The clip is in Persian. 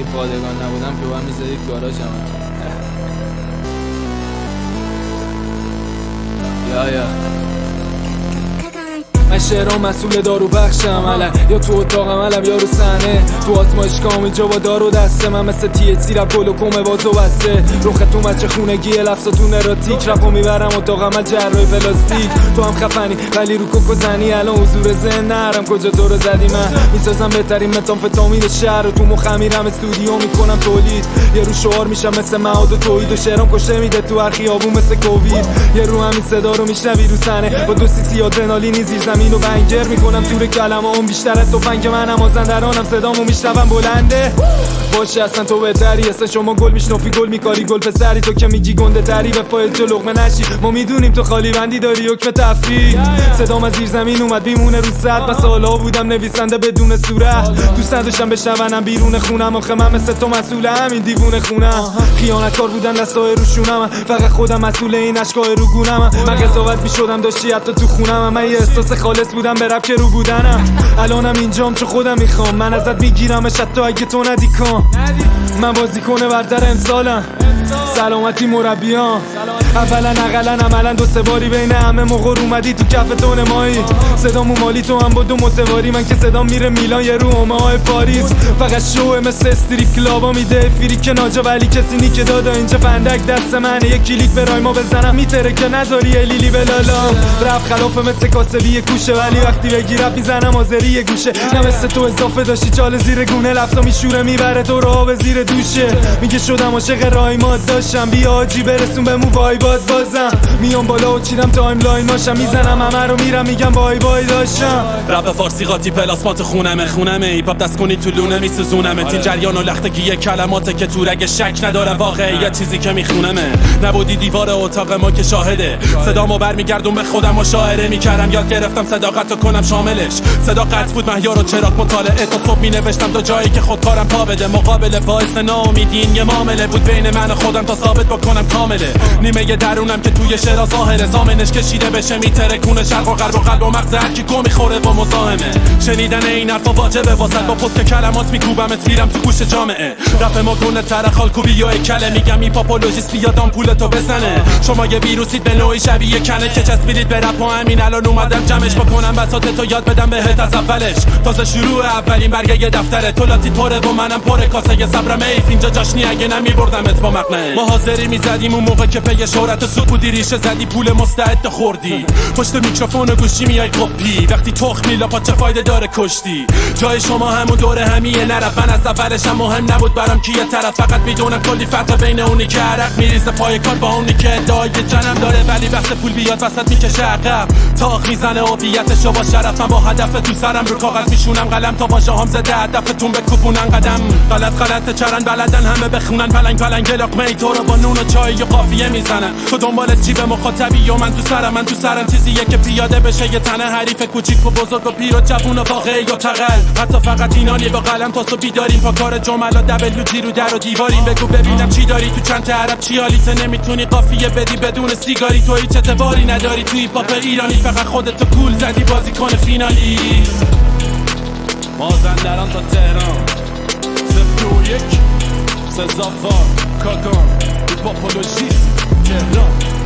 پادگان نبودم که باید میزدید گاراژم. یا من شعرام مسئول دارو بخشم علم، یا تو اتاق عملم یا رو صحنه، تو آزمایشگاه اینجا با دارو دسته. من مثل THC رپ گل و کمه بازو بسته، رخ تو مچه خونگی لفظاتون اروتیک، رپو میبرم اتاق عمل جرای پلاستیک. تو هم خفنی ولی رو کوکو زنی، الان حضور ذهن نرم کجا دورو زدی. من میسازم بهترین متامفتامین شهر و تو مخم میرم استودیو میکنم تولید. یه رو شعار میشم مثل معاد و توحید و شعرام کشته میده تو هر خیابون مثل کووید. یه رو همین صدا رو میشنوی رو صحنه با 2 cc آدرنالینی زیر زمینو بنگر میکنم زور کلمه‌ام بیشتر از تفنگ منم مازندرانم صدامو میشنوم بلنده. باشه اصلا تو بهتری، اصلا شما گل میشنفی گل میکاری گل پسری، تو که میگی گنده تری به پای جو لقمه نشی. ما میدونیم تو خالی بندی داری حکم تفریح، صدام از زیر زمین اومد بیمونه رو صد. من سالا بودم نویسنده بدون صورت، دوست نداشتم بشنونم بیرون خونم. آخه من مثل تو مسئول همین دیوونه خونم، خیانتکار بودن دستای روشونم، فقط خودم مسئول این اشکای رو گونم. من قضاوت میشدم داشتی حتی تو خونم، من یه احساس خالص بودم به رپ که رو بودنم. الانم اینجام چون خودم میخوام، من ازت میگیرمش حتی اگه تو ندی کام. من بازیکن برتر امسالم، سلامتی مربیان اولا اقلا عملا 2-3 باری بین همه موقع اومدی تو کف تون مایی. صدامو مالی تو هم با 2 متواری، من که صدام میره میلان یه رو های پاریس. فقط شوه مثل استریپ کلابا میده فیری که ناجا ولی کسی نیکه دادا. اینجا فندک دست منه یه کلیک به رایما بزنم میتره که نذاری لیلی بلالا. رپ خلافه مثل کاسبی کوشه ولی وقتی بگی رپ میزنم آذری یه گوشه. نه مثل تو اضافه داشتی چال زیر گونه، لفظا میشوره میبره تو رو به زیر دوشه. میگه شدم عاشق رایمات داشتم، بیا آجی برسون به مو وایبات بازم. میام بالا و چیدم تایملاین ماشم، میزنم همه رو میرم میگم بای بای داشتم. رپ فارسی قاطی پلاسمات خونمه هیپ دست کنی تو لونه میسوزونمه. این جریان و لختگی کلماته که تو رگ شک نداره واقعیت چیزی که میخونمه. نبودی دیوار اتاق ما که شاهده، صدامو برمیگردون به خودم مشاعره میکردم. یاد گرفتم صداقت رو کنم شاملش، صداقت بود مهیار و چراغ مطالعه. تا صبح مینوشتم تا جایی که خودکارم پا بده، مقابل باعث ناامیدی این یه معامله بود بین من و خودم تا ثابت بکنم کامله. نیمه درونم که توی شعر ظاهره، زامنش کشیده بشه میترکونه شرق و غرب و قلب و مغز هر کی گو میخوره و مزاحمه. شنیدن این حرفا واجبه واسه با پست کلمات میکوبمت میرم تو گوش جامعه. رپ ما گونه تر خالکوبی و کله، میگم هیپاپولوژیست بیاد آمپولتو بزنه. شما یه ویروسید به نوعی شبیه کنه که چسبیدید به رپ و همین الان اومدم جمعش بکنم بساطتو یاد بدم بهت از اولش. تازه شروع اولین برگه یه دفتره، تو لاتی پره و منم پره کاسه صبرم ایف. اینجا جاشنی اگه نمیبردمت با مقنعه. ما حاضری میزدیم اون موقع که پی شهرت سود بودی، ریشه زدی پول مستعد خوردی. پشت میکروفون و گوشی میای کپی، وقتی تخ میلا پا چه فایده داره کشتی. جای شما همون دوره همیه نرفت، من از اولش هم مهم نبود برام کیه طرف. فقط میدونم کلی فرق بین اونی که عرق میریزه پای کار با اونی که ادعای جنم داره ولی وقت پول بیاد وسط میکشه عقب. تاخ میزنه هویتشو با شرف، من با هدف تو سرم رو کاغذ میشونم قلم تا واژه هم زده هدفتون بکوبونن قدم. غلط چرن بلدن همه بخونن پلنگ لقمه ای تو رو با نون و چای و قافیه میزنن. تو دنبال جیب مخاطبی و من تو سرم چیزیه که پیاده بشه یه تنه حریف کوچیک و بزرگ و پیر و جوون و واقعی و تقل. حتی فقط اینانی با قلم تا صبح بیداریم پا کار جملا دبلو جی رو در و دیواریم. بگو ببینم چی داری تو چند عرب چی حالیته، نمیتونی قافیه بدی بدون سیگاری. تو هیچ اعتباری نداری توی هیپ ایرانی، فقط خودتو کول زدی بازیکن فینالی. مازندران تا تهران 021 سزافار کاکان هیپاپولوژیست تهران.